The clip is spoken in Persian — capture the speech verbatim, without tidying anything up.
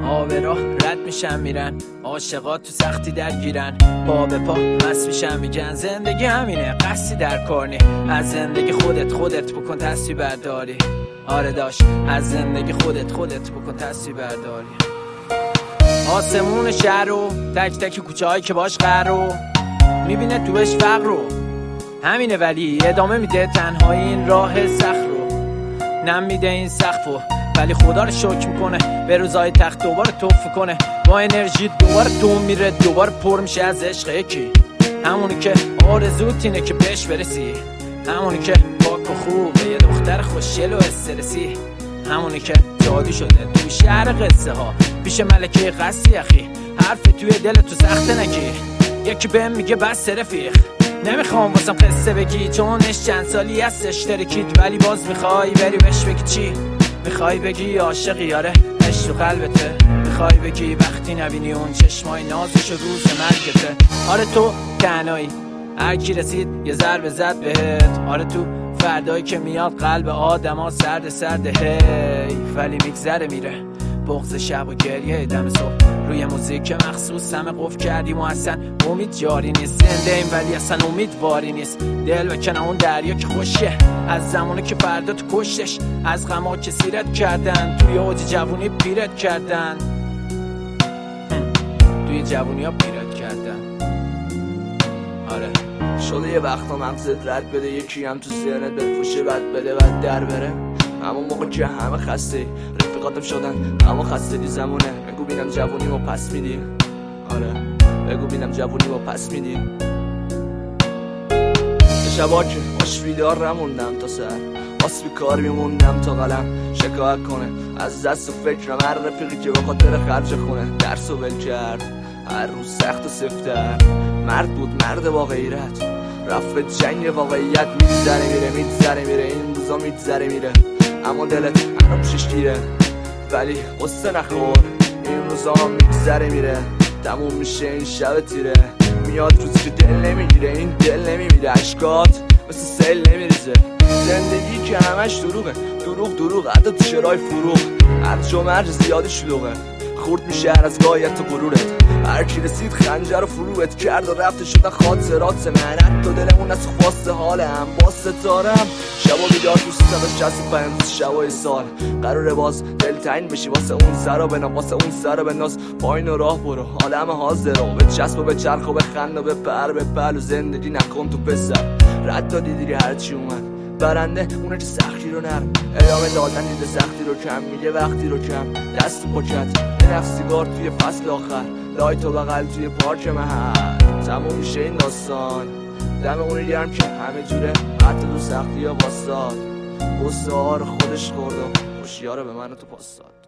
آب راه رد میشن میرن، عاشقا تو سختی درگیرن، پا به پا مست میشن میگن زندگی همینه، قصدی در کار نی، از زندگی خودت خودت بکن تصویر برداری. آره داشت از زندگی خودت خودت بکن تصویر برداری. آسمون شهر رو تک تک کوچه هایی که باش قهر رو میبینه توش فقر رو همینه، ولی ادامه میده تنهایی این راه سخت رو، نم میده این سقف رو، ولی خدا رو شکر میکنه به روزای تخت دوباره توف کنه، با انرژی دوباره دوم میره، دوباره پر میشه از عشق یکی، همونی که آرزوت اینه که بهش برسی، همونی که پاک و خوبه یه دختر خوشگل و استرسی، همونی که جادو شده تو شهر قصه ها پیش ملکه قصی اخی، حرف توی دل تو سخته نگی، یکی بهم میگه بس رفیق، نمیخوام واسم قصه بگی چونش چند سالی هست اشترکید، ولی باز میخوای بری بهش بگی چی؟ میخوای بگی عاشقی؟ آره عشق تو قلبته، میخوای بگی وقتی نبینی اون چشمای نازش و روز مرگته، آره تو تنهایی هرکی رسید یه ضربه زد بهت، آره تو فردایی که میاد قلب آدم ها سرد سرده هی، ولی میگذره میره بغض شب و گریه دم صبح، روی موزیک مخصوص همه قفل کردیم و اصلا امید جاری نیست، زنده ایم ولی اصلا امیدواری نیست، دل بکنه اون دریا که خوشه از زمانی که فردا تو کشتش، از غما که سیرت کردن توی اوج جوونی پیرت کردن، توی جوونی ها پیرت کردن. آره شده یه وقتا مغزت رد بده، یکی هم تو سرنت بفوشه بد بده بد در بره، همون موقع که همه خسته رفیقاتم شدن اما خسته دی زمونه، بگو بینم جوونی ما پس میدی، آره بگو بینم جوونی ما پس میدی. یه شبا که باش بیدار رموندم تا سر، باس بی کار میموندم تا قلم شکایت کنه از دست و فکرم، هر رفیقی که به خاطر خرج خونه درس و ول کرد، هر روز سخت و سفتر، مرد بود مرد با غیرت، رفت به جنگ واقعیت، میگذره میره میگذره میره این روزا میگذره میره، اما دلت هنو پیشش گیره، ولی قصه نخور این روزا میگذره میره، تموم میشه این شب تیره، میاد روزی که دل نمیگیره، این دل نمیمیره، عشقات مثل سیل نمیریزه، زندگی که همش دروغه، دروغ دروغ حتی تو شرای فروغ، هرج و مرج زیاد شلوغه، خورد میشه هر از گایت و غرورت، هر کی رسید خنجر و فروت کرد و رفته شدن خاطرات منت، تو دلمون از خواست حالم با ستارم، شبا بیدار تو سیصد و شصت و پنج شبای سال، قراره باز دلتنگ بشی واسه اون سر و بنا، واسه اون سر و بناز، پایین و راه برو عالم حاضر و به چسب و به چرخ و به خند و به پر به پل و زندگی نکن تو پسر، رد تا دیدی هرچی اومد برنده اونه که سختی رو نرم، ادامه دادن دیده سختی رو کم، میگه وقتی رو کم، دست پاکت یه نفسیگار توی فصل آخر، لایت و بغل توی پارک محل، تموم میشه این داستان، دم اونی گرم که همه جوره حتی تو سختی ها باستاد، قصه ها رو خودش خورد و خوشی ها رو به من تو پاس داد.